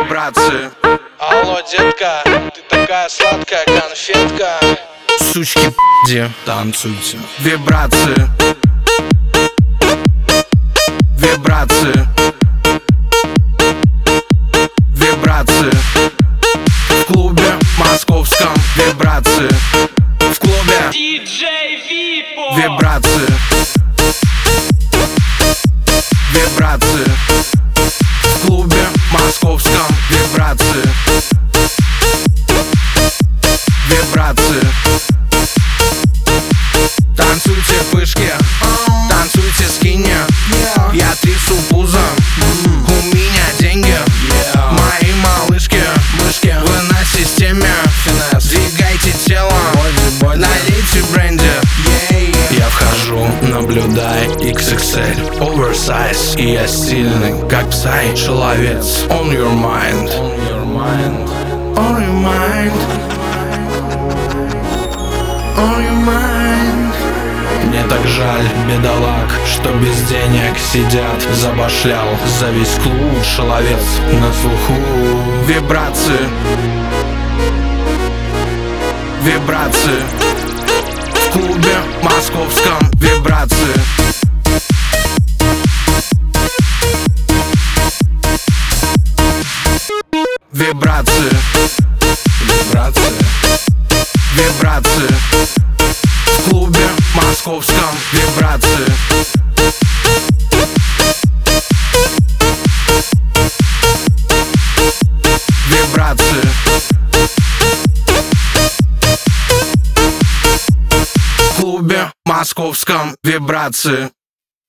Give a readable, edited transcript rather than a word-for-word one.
вибрации. Алло, детка, ты такая сладкая конфетка. Сучки, где танцуйте. Вибрации. Вибрации. Вибрации. В клубе московском. Вибрации. В клубе Диджей Випо. вибрации. Вибрации. В клубе московском. Вибрации. Вибрации. Танцуйте пышки, танцуйте скини. Я трясу пузом, у меня деньги. Мои малышки, вы на системе. Двигайте тело, налейте бренди. Я вхожу, наблюдай XXL, oversize. И я стильный, как псай, человец. On your mind, on your mind, on your mind. Мне так жаль бедолаг, что без денег сидят. Забашлял за весь клуб, шаловец на слуху. Вибрации. Вибрации. В клубе московском. Вибрации. Вибрации. Вибрации. Вибрации. В клубе московском. Вибрации. Вибрации. В клубе московском. Вибрации.